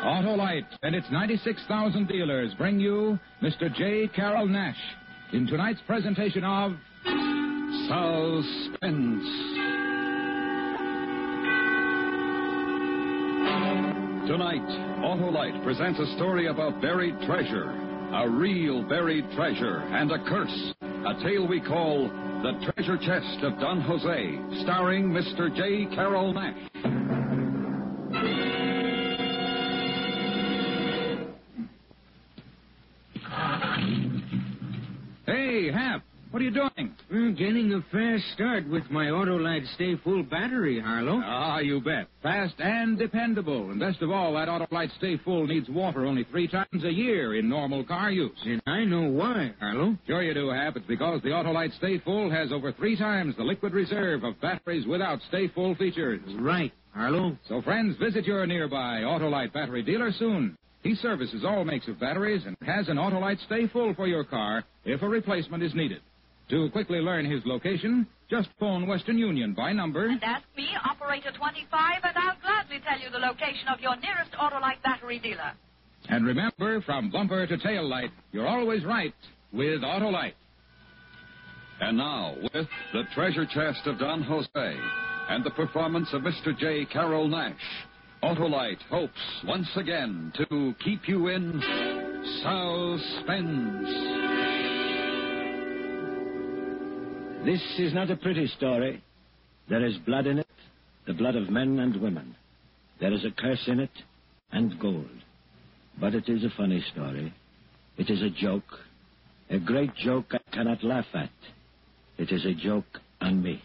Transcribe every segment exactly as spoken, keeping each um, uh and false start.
Autolite and its ninety-six thousand dealers bring you Mister J. Carroll Nash in tonight's presentation of Suspense. Tonight, Autolite presents a story about buried treasure, a real buried treasure, and a curse, a tale we call The Treasure Chest of Don Jose, starring Mister J. Carroll Nash. Hey, Hap, what are you doing? I'm getting a fast start with my Autolite Stay Full battery, Harlow. Ah, you bet. Fast and dependable. And best of all, that Autolite Stay Full needs water only three times a year in normal car use. And I know why, Harlow. Sure you do, Hap. It's because the Autolite Stay Full has over three times the liquid reserve of batteries without Stay Full features. Right, Harlow. So, friends, visit your nearby Autolite battery dealer soon. He services all makes of batteries and has an Autolite Stay Full for your car if a replacement is needed. To quickly learn his location, just phone Western Union by number. And ask me, Operator twenty-five, and I'll gladly tell you the location of your nearest Autolite battery dealer. And remember, from bumper to tail light, you're always right with Autolite. And now, with The Treasure Chest of Don Jose and the performance of Mister J. Carroll Nash, Autolite hopes once again to keep you in suspense. This is not a pretty story. There is blood in it, the blood of men and women. There is a curse in it, and gold. But it is a funny story. It is a joke, a great joke I cannot laugh at. It is a joke on me.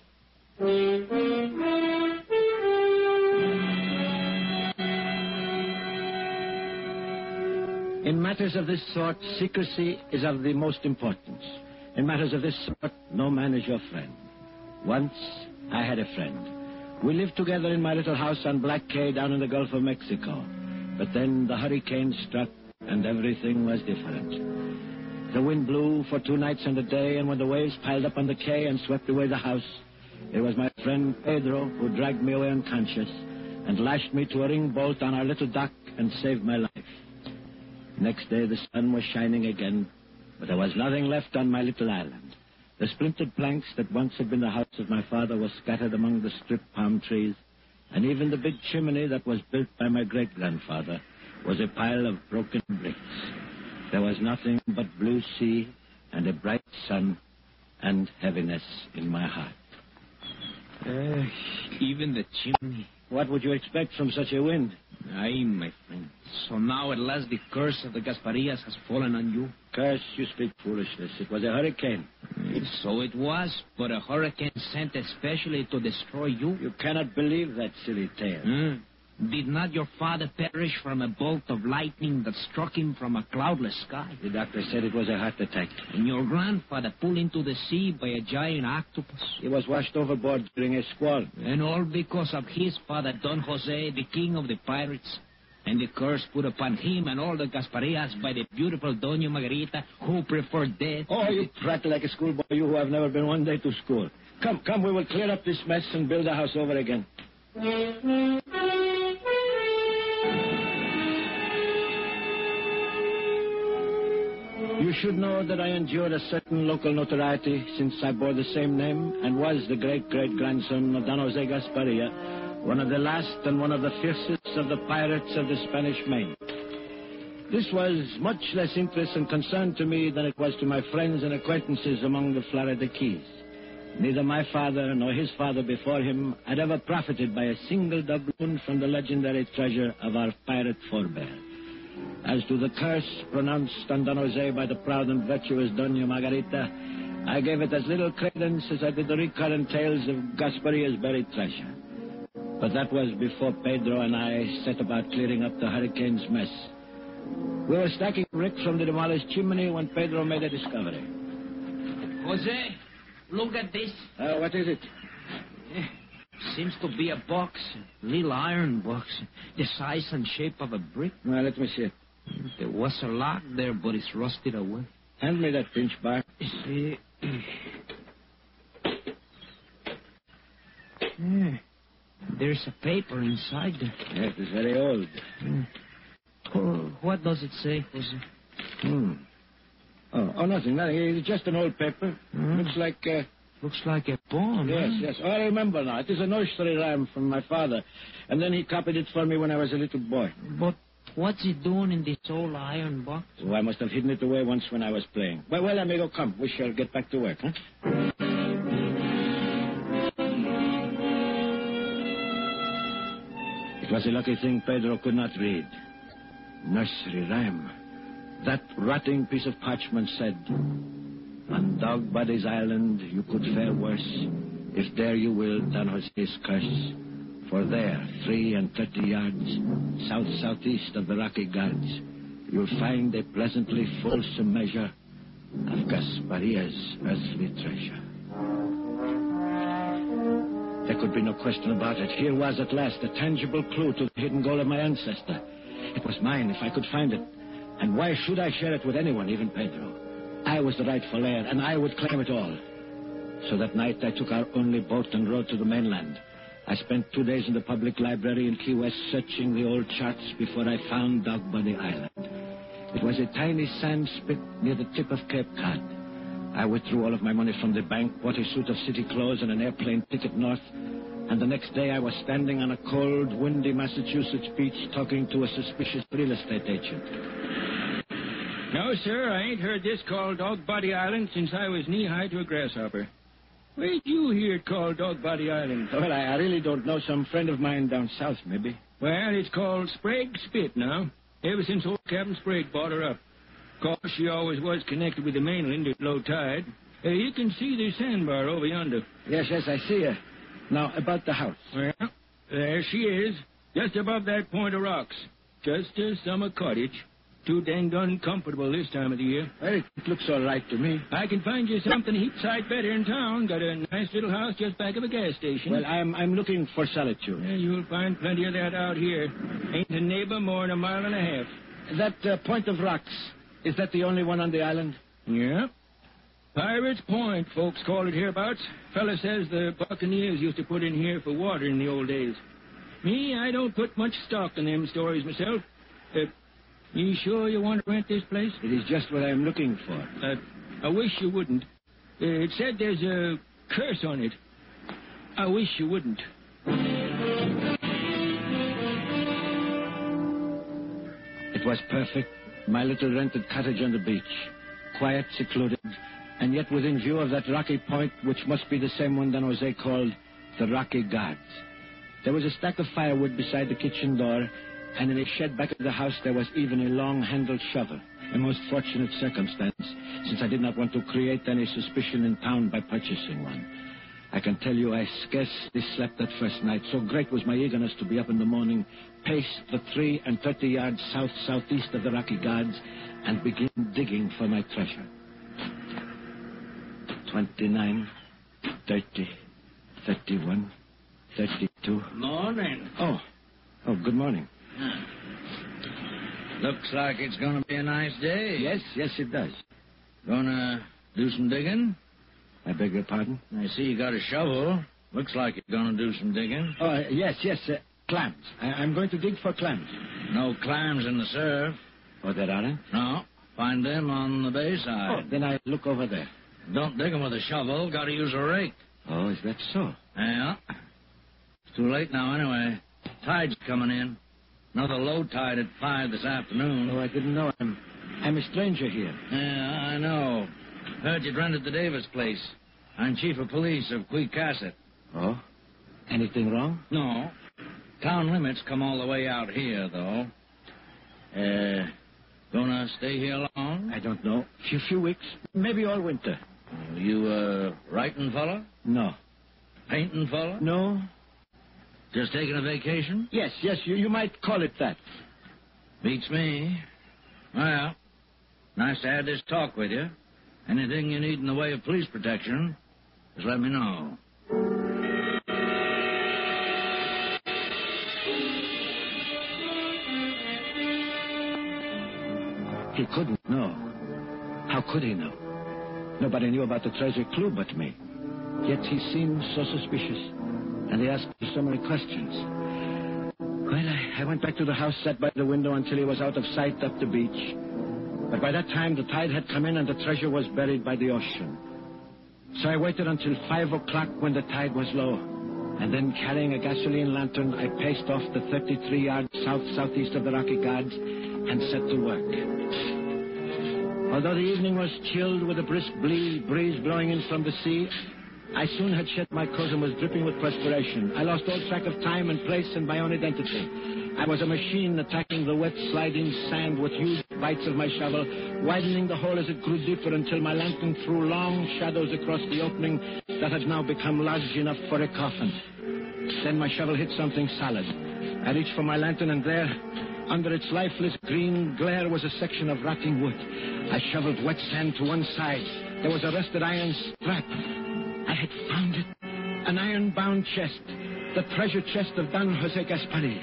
In matters of this sort, secrecy is of the most importance. In matters of this sort, no man is your friend. Once, I had a friend. We lived together in my little house on Black Cay down in the Gulf of Mexico. But then the hurricane struck, and everything was different. The wind blew for two nights and a day, and when the waves piled up on the quay and swept away the house, it was my friend Pedro who dragged me away unconscious and lashed me to a ring bolt on our little dock and saved my life. Next day, the sun was shining again, but there was nothing left on my little island. The splintered planks that once had been the house of my father were scattered among the stripped palm trees, and even the big chimney that was built by my great-grandfather was a pile of broken bricks. There was nothing but blue sea and a bright sun and heaviness in my heart. Uh, even the chimney. What would you expect from such a wind? Aye, my friend. So now at last the curse of the Gasparias has fallen on you? Curse, you speak foolishness. It was a hurricane. So it was, but a hurricane sent especially to destroy you? You cannot believe that silly tale. Mm. Did not your father perish from a bolt of lightning that struck him from a cloudless sky? The doctor said it was a heart attack. And your grandfather pulled into the sea by a giant octopus? He was washed overboard during a squall. And all because of his father, Don Jose, the king of the pirates. And the curse put upon him and all the Gasparias by the beautiful Doña Margarita, who preferred death. Oh, you prattle like a schoolboy, you who have never been one day to school. Come, come, we will clear up this mess and build the house over again. You should know that I endured a certain local notoriety since I bore the same name and was the great-great-grandson of Don Jose Gasparia, one of the last and one of the fiercest of the pirates of the Spanish Main. This was much less interest and concern to me than it was to my friends and acquaintances among the Florida Keys. Neither my father nor his father before him had ever profited by a single doubloon from the legendary treasure of our pirate forebear. As to the curse pronounced on Don Jose by the proud and virtuous Doña Margarita, I gave it as little credence as I did the recurrent tales of Gasparia's buried treasure. But that was before Pedro and I set about clearing up the hurricane's mess. We were stacking brick from the demolished chimney when Pedro made a discovery. Jose, look at this. Uh, what is it? Eh, seems to be a box, a little iron box, the size and shape of a brick. Well, let me see it. There was a lock there, but it's rusted away. Hand me that pinch bar. See. Yeah. There's a paper inside there. Yes, it's very old. Mm. what does it say, Jose? Hmm. Oh, oh, nothing, nothing. It's just an old paper. Hmm. Looks like, uh... Looks like a poem. Yes, huh? yes. Oh, I remember now. It is a nursery rhyme from my father. And then he copied it for me when I was a little boy. But what's he doing in this old iron box? Oh, I must have hidden it away once when I was playing. Well, well, amigo, come. We shall get back to work, huh? It was a lucky thing Pedro could not read. Nursery rhyme. That rotting piece of parchment said, "On Dog Body's Island you could fare worse, if there you will Don Jose's curse. For there, three and thirty yards, south-southeast of the Rocky Guards, you'll find a pleasantly fulsome measure of Gasparia's earthly treasure." There could be no question about it. Here was at last a tangible clue to the hidden gold of my ancestor. It was mine if I could find it. And why should I share it with anyone, even Pedro? I was the rightful heir, and I would claim it all. So that night I took our only boat and rowed to the mainland. I spent two days in the public library in Key West searching the old charts before I found Dog Body Island. It was a tiny sand spit near the tip of Cape Cod. I withdrew all of my money from the bank, bought a suit of city clothes and an airplane ticket north, and the next day I was standing on a cold, windy Massachusetts beach talking to a suspicious real estate agent. No, sir, I ain't heard this called Dog Body Island since I was knee-high to a grasshopper. Where'd you hear it called Dog Body Island? Well, I, I really don't know. Some friend of mine down south, maybe. Well, it's called Sprague Spit now, ever since old Captain Sprague bought her up. Of course, she always was connected with the mainland at low tide. Uh, you can see the sandbar over yonder. Yes, yes, I see her. Now, about the house. Well, there she is, just above that point of rocks. Just a summer cottage. Too dang uncomfortable this time of the year. Well, it looks all right to me. I can find you something a heap sight better in town. Got a nice little house just back of a gas station. Well, I'm I'm looking for solitude. Yeah, you'll find plenty of that out here. Ain't a neighbor more than a mile and a half. That uh, point of rocks, is that the only one on the island? Yeah. Pirates Point, folks call it hereabouts. Fella says the Buccaneers used to put in here for water in the old days. Me, I don't put much stock in them stories myself. Uh, you sure you want to rent this place? It is just what I'm looking for. Uh, I wish you wouldn't. Uh, it said there's a curse on it. I wish you wouldn't. It was perfect. My little rented cottage on the beach. Quiet, secluded, and yet within view of that rocky point, which must be the same one Don Jose called the Rocky Guards. There was a stack of firewood beside the kitchen door, and in a shed back of the house there was even a long-handled shovel. A most fortunate circumstance, since I did not want to create any suspicion in town by purchasing one. I can tell you I scarcely slept that first night. So great was my eagerness to be up in the morning, pace the three and thirty yards south-southeast of the Rocky Guards, and begin digging for my treasure. Twenty-nine, thirty, thirty-one, thirty-two. Morning. Oh, oh, good morning. Looks like it's going to be a nice day. Yes, yes, it does. Gonna do some digging? I beg your pardon? I see you got a shovel. Looks like you're going to do some digging. Oh, uh, yes, yes, uh, clams. I- I'm going to dig for clams. No clams in the surf. Oh, there aren't? No. Find them on the Oh, bayside. then I look over there. Don't dig them with a shovel. Got to use a rake. Oh, is that so? Yeah. It's too late now anyway. Tide's coming in. Another low tide at five this afternoon. Oh, I didn't know. I'm, I'm a stranger here. Yeah, I know. Heard you'd rented the Davis place. I'm chief of police of Queecasset. Oh? Anything wrong? No. Town limits come all the way out here, though. Uh, gonna stay here long? I don't know. Few few weeks. Maybe all winter. You a writing fella? No. Painting fella? No? Just taking a vacation? Yes, yes, you, you might call it that. Beats me. Well, nice to have this talk with you. Anything you need in the way of police protection, just let me know. He couldn't know. How could he know? Nobody knew about the treasure clue but me. Yet he seemed so suspicious, and he asked me so many questions. Well, I, I went back to the house, sat by the window until he was out of sight up the beach. But by that time, the tide had come in and the treasure was buried by the ocean. So I waited until five o'clock when the tide was low. And then, carrying a gasoline lantern, I paced off the thirty-three yards south-southeast of the Rocky Guards and set to work. Although the evening was chilled with a brisk breeze blowing in from the sea, I soon had shed my coat and was dripping with perspiration. I lost all track of time and place and my own identity. I was a machine attacking the wet, sliding sand with huge bites of my shovel, widening the hole as it grew deeper until my lantern threw long shadows across the opening that had now become large enough for a coffin. Then my shovel hit something solid. I reached for my lantern, and there, under its lifeless green glare, was a section of rotting wood. I shoveled wet sand to one side. There was a rusted iron strap. I had found it. An iron-bound chest. The treasure chest of Don Jose Gasparilla.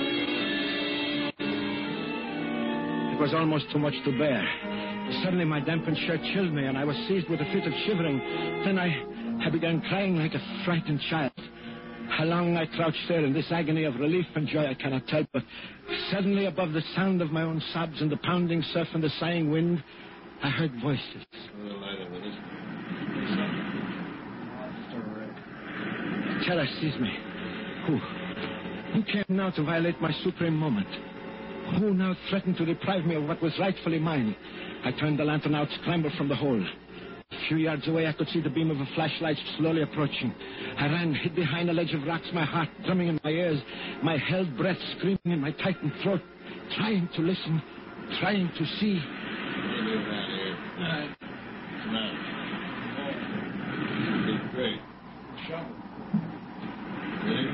It was almost too much to bear. Suddenly my dampened shirt chilled me, and I was seized with a fit of shivering. Then I, I began crying like a frightened child. How long I crouched there in this agony of relief and joy I cannot tell, but suddenly above the sound of my own sobs and the pounding surf and the sighing wind, I heard voices. Terror seized me. Who? Who came now to violate my supreme moment? Who now threatened to deprive me of what was rightfully mine? I turned the lantern out, scrambled from the hole. A few yards away, I could see the beam of a flashlight slowly approaching. I ran, hid behind a ledge of rocks, my heart drumming in my ears, my held breath screaming in my tightened throat, trying to listen, trying to see. Great. Shovel. Ready?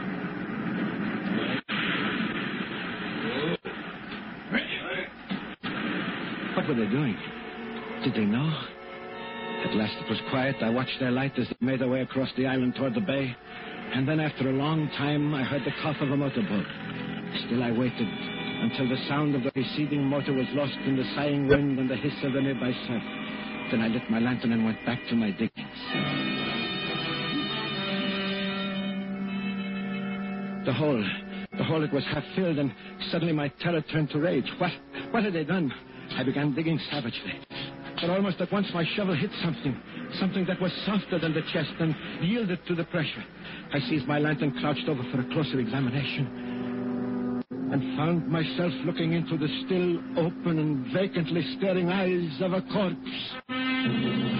What were they doing? Did they know? At last it was quiet. I watched their light as they made their way across the island toward the bay. And then after a long time, I heard the cough of a motorboat. Still I waited until the sound of the receding motor was lost in the sighing wind and the hiss of the nearby surf. Then I lit my lantern and went back to my diggings. The hole. The hole, it was half filled, and suddenly my terror turned to rage. What? What had they done? I began digging savagely. But almost at once my shovel hit something. Something that was softer than the chest and yielded to the pressure. I seized my lantern, crouched over for a closer examination, and found myself looking into the still open and vacantly staring eyes of a corpse.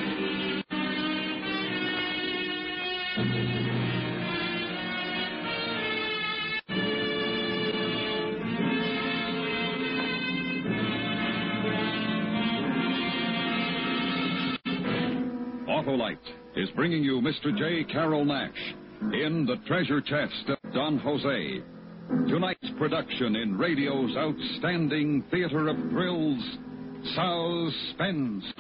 Autolite is bringing you Mister J. Carroll Nash in The Treasure Chest of Don Jose. Tonight's production in radio's outstanding theater of thrills, Suspense.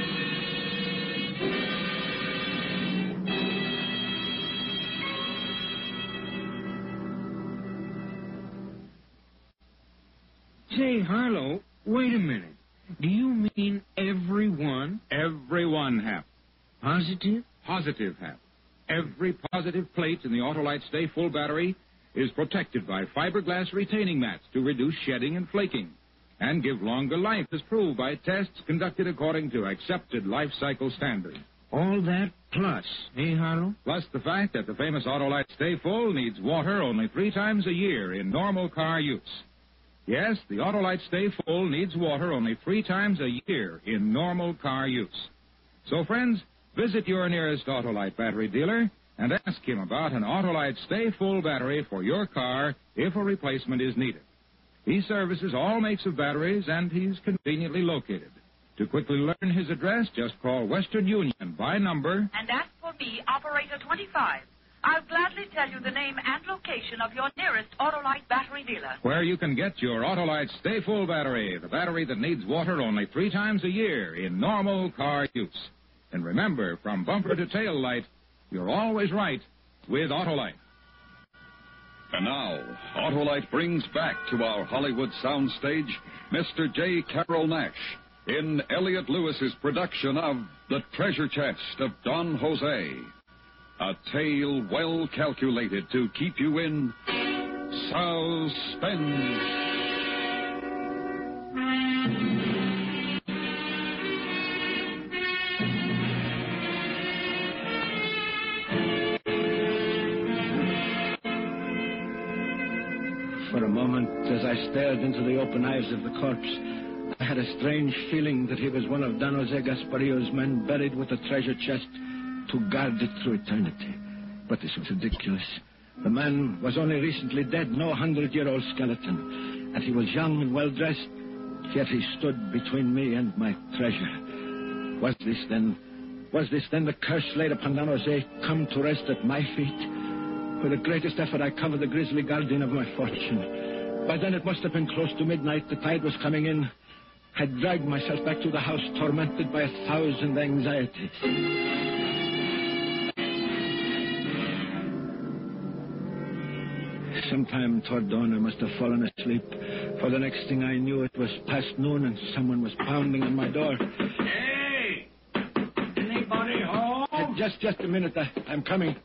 Say, Harlow, wait a minute. Do you mean everyone? Everyone, Hap. Positive? Positive, Hap. Every positive plate in the Autolite Stay Full battery is protected by fiberglass retaining mats to reduce shedding and flaking and give longer life, as proved by tests conducted according to accepted life cycle standards. All that plus, eh, Harlow? Plus the fact that the famous Autolite Stay Full needs water only three times a year in normal car use. Yes, the Autolite Stay Full needs water only three times a year in normal car use. So, friends, visit your nearest Autolite battery dealer and ask him about an Autolite Stay Full battery for your car if a replacement is needed. He services all makes of batteries, and he's conveniently located. To quickly learn his address, just call Western Union by number and ask for me, Operator twenty-five. I'll gladly tell you the name and location of your nearest Autolite battery dealer. where you can get your Autolite Stay Full battery, the battery that needs water only three times a year in normal car use. And remember, from bumper to tail light, you're always right with Autolite. And now, Autolite brings back to our Hollywood soundstage Mister J. Carroll Nash in Elliot Lewis's production of The Treasure Chest of Don Jose. A tale well calculated to keep you in Suspense. For a moment, as I stared into the open eyes of the corpse, I had a strange feeling that he was one of Don Jose Gaspario's men buried with a treasure chest to guard it through eternity. But this was ridiculous. The man was only recently dead, no hundred-year-old skeleton. And he was young and well-dressed, yet he stood between me and my treasure. Was this then, was this then the curse laid upon Don Jose, come to rest at my feet? With the greatest effort, I covered the grisly guardian of my fortune. By then, it must have been close to midnight. The tide was coming in. I dragged myself back to the house, tormented by a thousand anxieties. Sometime toward dawn, I must have fallen asleep, for the next thing I knew, it was past noon, and someone was pounding on my door. Hey! Anybody home? Uh, just, just a minute. I, I'm coming.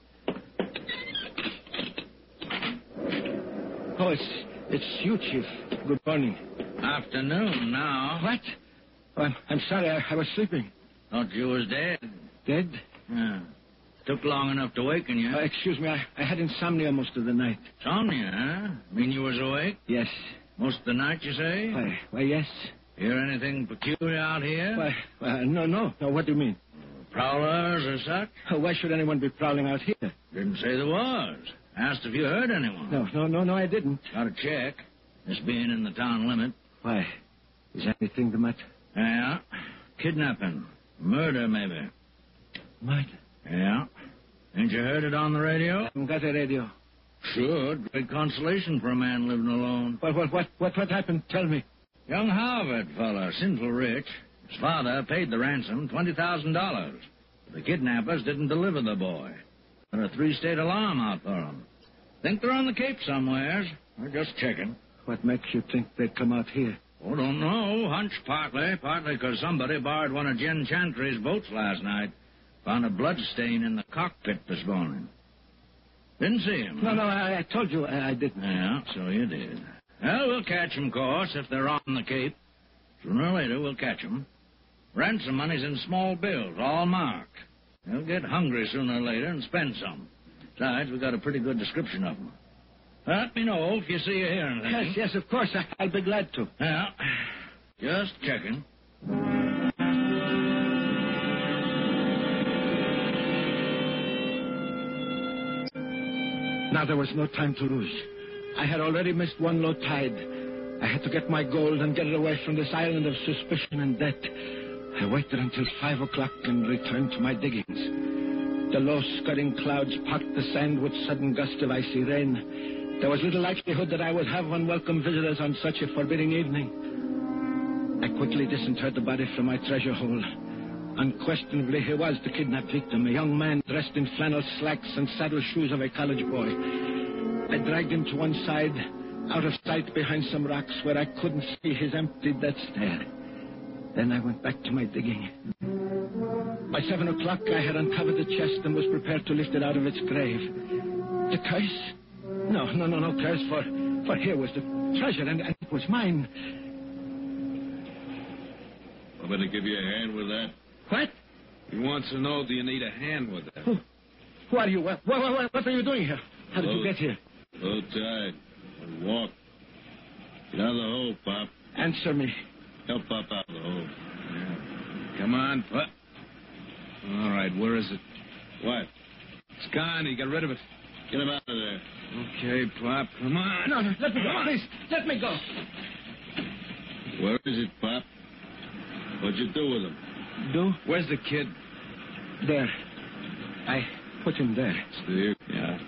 Oh, it's, it's you, Chief. Good morning. Afternoon now. What? Oh, I'm, I'm sorry. I, I was sleeping. Thought you was dead. Dead? Yeah. Took long enough to waken you. Uh, excuse me. I, I had insomnia most of the night. Insomnia, huh? Mean you was awake? Yes. Most of the night, you say? Why, why yes. Hear anything peculiar out here? Why, why, no, no. No, what do you mean? Prowlers or such? Oh, why should anyone be prowling out here? Didn't say there was. Asked if you heard anyone. No, no, no, no, I didn't. Got to check. This being in the town limit. Why? Is anything the matter? Yeah. Kidnapping. Murder, maybe. Murder? Yeah. Ain't you heard it on the radio? I haven't got a radio. Sure. Great consolation for a man living alone. What, what, what, what, what happened? Tell me. Young Harvard fella, sinful rich. His father paid the ransom, twenty thousand dollars. The kidnappers didn't deliver the boy. Got a three-state alarm out for him. Think they're on the Cape somewheres. We're just checking. What makes you think they'd come out here? Oh, don't know. Hunch partly. Partly because somebody borrowed one of Jen Chantry's boats last night. Found a blood stain in the cockpit this morning. Didn't see him. No, huh? no, I, I told you I, I didn't. Yeah, so you did. Well, we'll catch 'em, of course, if they're on the Cape. Sooner or later, we'll catch 'em. Ransom money's in small bills, all marked. They'll get hungry sooner or later and spend some. Besides, we've got a pretty good description of them. Let me know if you see or hear anything. Yes, yes, of course. I, I'll be glad to. Yeah, just checking. Now there was no time to lose. I had already missed one low tide. I had to get my gold and get it away from this island of suspicion and debt. I waited until five o'clock and returned to my diggings. The low scudding clouds packed the sand with sudden gusts of icy rain. There was little likelihood that I would have unwelcome visitors on such a forbidding evening. I quickly disinterred the body from my treasure hole. Unquestionably, he was the kidnapped victim, a young man dressed in flannel slacks and saddle shoes of a college boy. I dragged him to one side, out of sight behind some rocks where I couldn't see his empty death stare. Then I went back to my digging. By seven o'clock, I had uncovered the chest and was prepared to lift it out of its grave. The curse? No, no, no, no curse, for, for here was the treasure, and, and it was mine. I'm going to give you a hand with that. What? He wants to know, do you need a hand with that? Who, who are you? What, what, what, what are you doing here? How did Low, you get here? Low tide. And walk. Get out of the hole, Pop. Answer me. Help Pop out of the hole. Yeah. Come on, Pop. All right, where is it? What? It's gone. You got rid of it. Get him out of there. Okay, Pop. Come on. No, no, let me go, please. Let me go. Where is it, Pop? What'd you do with him? Do? Where's the kid? There. I put him there. Steve? Yeah.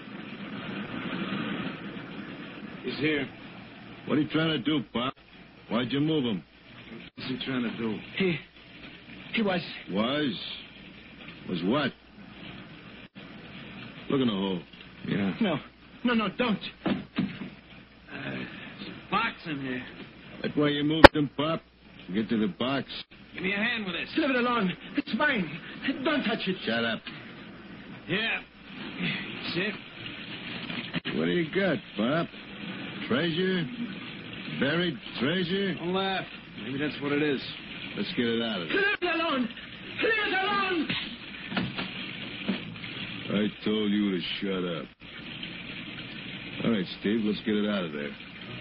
He's here. What are you trying to do, Pop? Why'd you move him? What's he trying to do? He... He was... Was? Was what? Look in the hole. Yeah. No. No, no, don't. Uh, there's a box in here. That's why you moved him, Pop. Get to the box. Give me a hand with this. Leave it alone. It's mine. Don't touch it. Shut up. Yeah. Sit. What do you got, Pop? Treasure? Buried treasure? Don't laugh. Maybe that's what it is. Let's get it out of there. Leave it alone! Leave it alone! I told you to shut up. All right, Steve, let's get it out of there.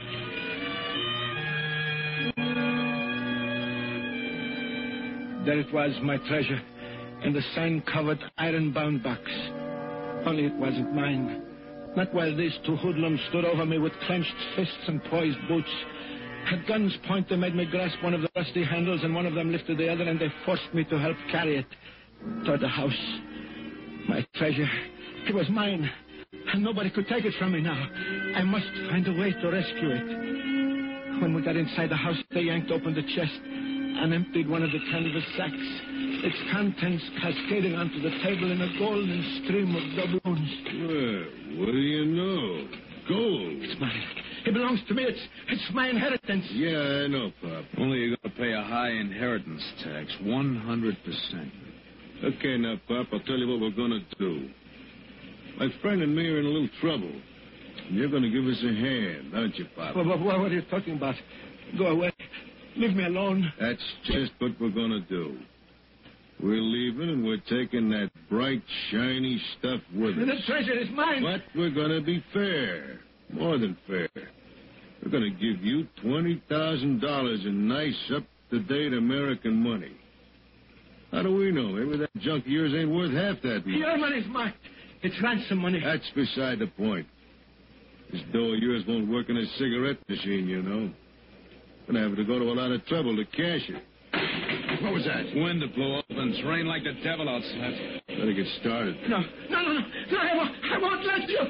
There it was, my treasure, in the sign-covered, iron-bound box. Only it wasn't mine. Not while these two hoodlums stood over me with clenched fists and poised boots. At guns' point, they made me grasp one of the rusty handles, and one of them lifted the other, and they forced me to help carry it toward the house. My treasure, it was mine, and nobody could take it from me now. I must find a way to rescue it. When we got inside the house, they yanked open the chest and emptied one of the canvas sacks, its contents cascading onto the table in a golden stream of doubloons. Well, what do you know? Gold. It's mine. It belongs to me. It's it's my inheritance. Yeah, I know, Pop. Only you're going to pay a high inheritance tax, one hundred percent. Okay, now, Pop, I'll tell you what we're going to do. My friend and me are in a little trouble. And you're going to give us a hand, aren't you, Pop? What, what, what are you talking about? Go away. Leave me alone. That's just what we're going to do. We're leaving, and we're taking that bright, shiny stuff with us. The treasure is mine. But we're going to be fair. More than fair. We're going to give you twenty thousand dollars in nice, up-to-date American money. How do we know? Maybe that junk of yours ain't worth half that much. Your money's mine. It's ransom money. That's beside the point. This dough of yours won't work in a cigarette machine, you know. Gonna have to go to a lot of trouble to cash it. What was that? Wind that blew up and it's rained like the devil outside. Better get started. No, no, no, no. No, I won't, I won't let you.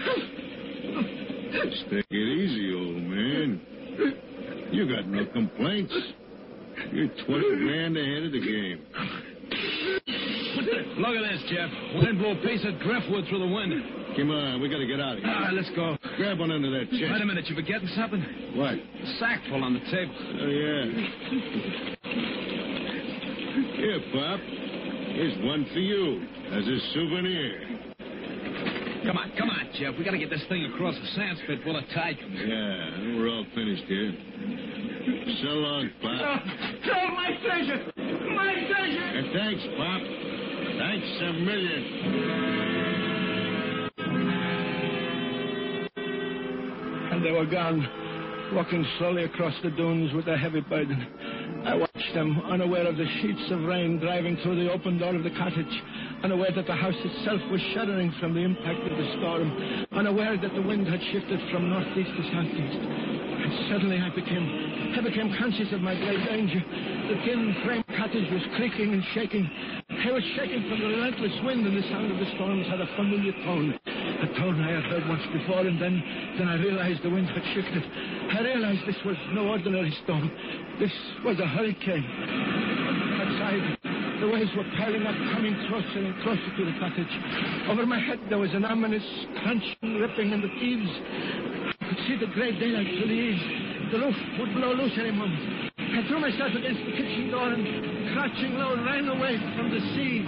Just take it easy, old man. You got no complaints. You're twenty grand ahead of the game. Look at this, Jeff. Wind blew a piece of driftwood through the window. Come on, we gotta get out of here. All right, let's go. Grab one under that chest. Wait a minute, you forgetting something? What? A sack full on the table. Oh, yeah. Here, Pop. Here's one for you as a souvenir. Come on, come on, Jeff. We gotta get this thing across the sand spit before the tide comes in. Yeah, we're all finished here. So long, Pop. No, no, my treasure. My treasure. And thanks, Pop. Thanks a million. And they were gone, walking slowly across the dunes with a heavy burden. I watched them, unaware of the sheets of rain driving through the open door of the cottage, unaware that the house itself was shuddering from the impact of the storm, unaware that the wind had shifted from northeast to southeast. And suddenly I became, I became conscious of my great danger. The thin frame cottage was creaking and shaking. I was shaking from the relentless wind, and the sound of the storms had a familiar tone. A tone I had heard once before, and then, then I realized the wind had shifted. I realized this was no ordinary storm. This was a hurricane. Outside, the waves were piling up, coming closer and closer to the cottage. Over my head, there was an ominous crunching, ripping in the eaves. I could see the gray daylight through the eaves. The roof would blow loose any moment. I threw myself against the kitchen door and, crouching low, ran away from the sea.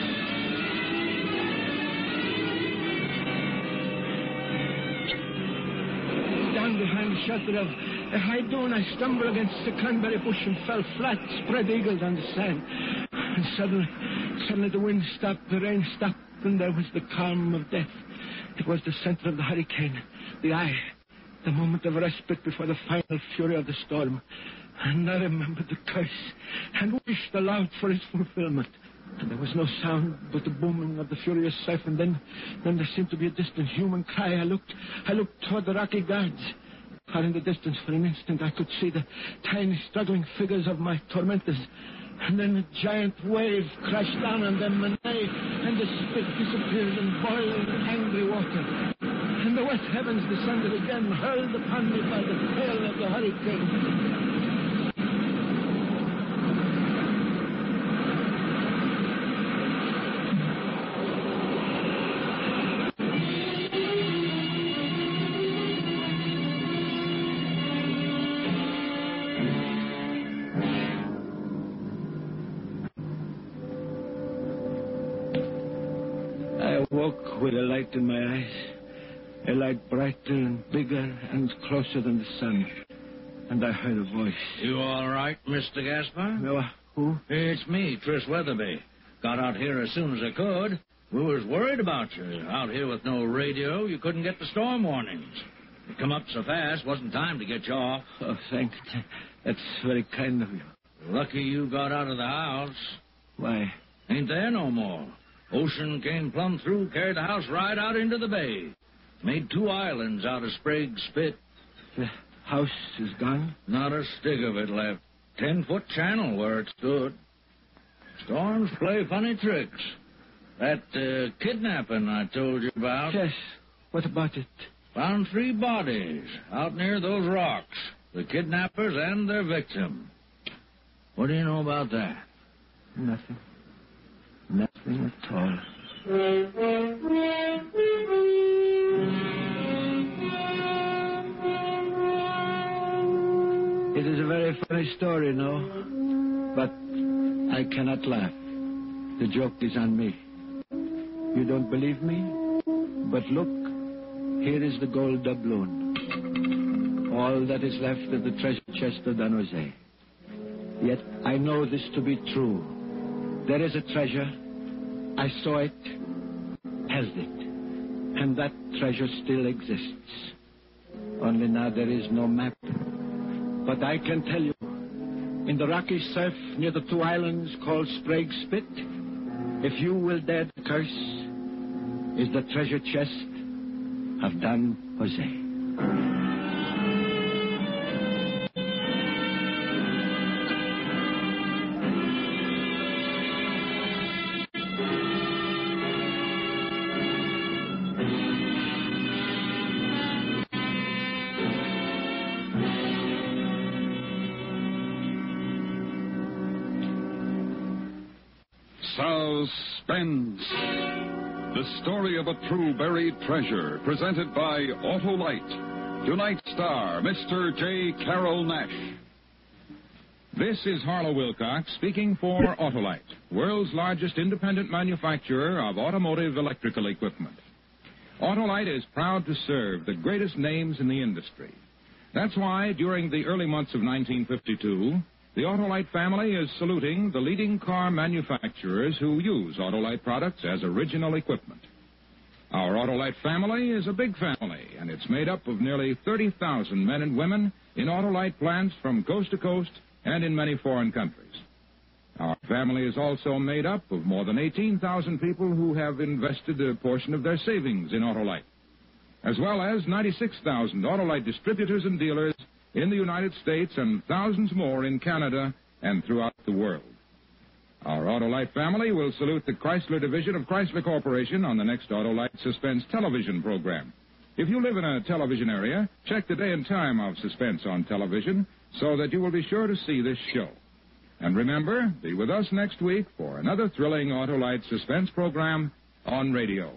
Down behind the shelter of a high dune, I stumbled against the cranberry bush and fell flat, spread-eagled on the sand. And suddenly, suddenly the wind stopped, the rain stopped, and there was the calm of death. It was the center of the hurricane, the eye, the moment of respite before the final fury of the storm. And I remembered the curse and wished aloud for its fulfillment. And there was no sound but the booming of the furious surf, and then, then there seemed to be a distant human cry. I looked, I looked toward the rocky guards. Far in the distance, for an instant, I could see the tiny, struggling figures of my tormentors. And then a giant wave crashed down on them, and they, and the spit disappeared in boiling, angry water. And the wet heavens descended again, hurled upon me by the tail of the hurricane. With a light in my eyes, A light brighter and bigger and closer than the sun. And I heard a voice. You all right, Mister Gaspar? No, who? It's me, Tris Weatherby. Got out here as soon as I could. We was worried about you. Out here with no radio, you couldn't get the storm warnings. You come up so fast, wasn't time to get you off. Oh, thanks. That's very kind of you. Lucky you got out of the house. Why? Ain't there no more. Ocean came plumb through, carried the house right out into the bay. Made two islands out of Sprague's Spit. The house is gone? Not a stick of it left. Ten-foot channel where it stood. Storms play funny tricks. That uh, kidnapping I told you about. Yes. What about it? Found three bodies out near those rocks. The kidnappers and their victim. What do you know about that? Nothing. Nothing at all. It is a very funny story, no? But I cannot laugh. The joke is on me. You don't believe me? But look, here is the gold doubloon. All that is left of the treasure chest of Don Jose. Yet I know this to be true. There is a treasure. I saw it, held it, and that treasure still exists. Only now there is no map. But I can tell you, in the rocky surf near the two islands called Sprague's Spit, if you will dare to curse, is the treasure chest of Don Jose. Suspense. The story of a true buried treasure, presented by Autolite. Tonight's star, Mister J. Carroll Nash. This is Harlow Wilcox speaking for Autolite, world's largest independent manufacturer of automotive electrical equipment. Autolite is proud to serve the greatest names in the industry. That's why, during the early months of nineteen fifty-two, the Autolite family is saluting the leading car manufacturers who use Autolite products as original equipment. Our Autolite family is a big family, and it's made up of nearly thirty thousand men and women in Autolite plants from coast to coast and in many foreign countries. Our family is also made up of more than eighteen thousand people who have invested a portion of their savings in Autolite, as well as ninety-six thousand Autolite distributors and dealers in the United States and thousands more in Canada and throughout the world. Our Autolite family will salute the Chrysler division of Chrysler Corporation on the next Autolite Suspense television program. If you live in a television area, check the day and time of Suspense on television so that you will be sure to see this show. And remember, be with us next week for another thrilling Autolite Suspense program on radio.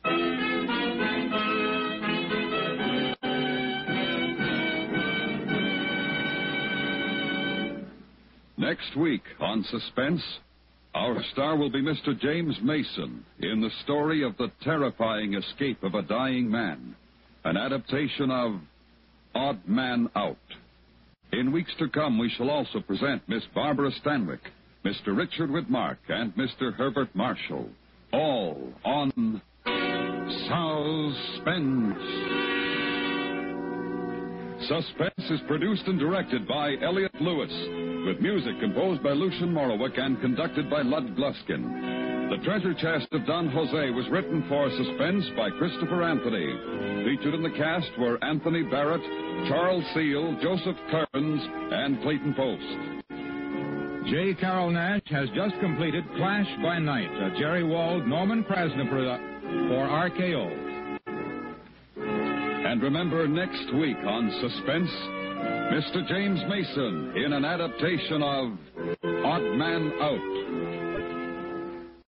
Next week on Suspense, our star will be Mister James Mason in the story of the terrifying escape of a dying man, an adaptation of Odd Man Out. In weeks to come, we shall also present Miss Barbara Stanwyck, Mister Richard Widmark, and Mister Herbert Marshall, all on Suspense. Suspense is produced and directed by Elliot Lewis, with music composed by Lucian Morowick and conducted by Lud Gluskin. The Treasure Chest of Don Jose was written for Suspense by Christopher Anthony. Featured in the cast were Anthony Barrett, Charles Seal, Joseph Kearns, and Clayton Post. J. Carroll Nash has just completed Clash by Night, a Jerry Wald, Norman Krasner produ- for R K O. And remember, next week on Suspense, Mister James Mason in an adaptation of Odd Man Out.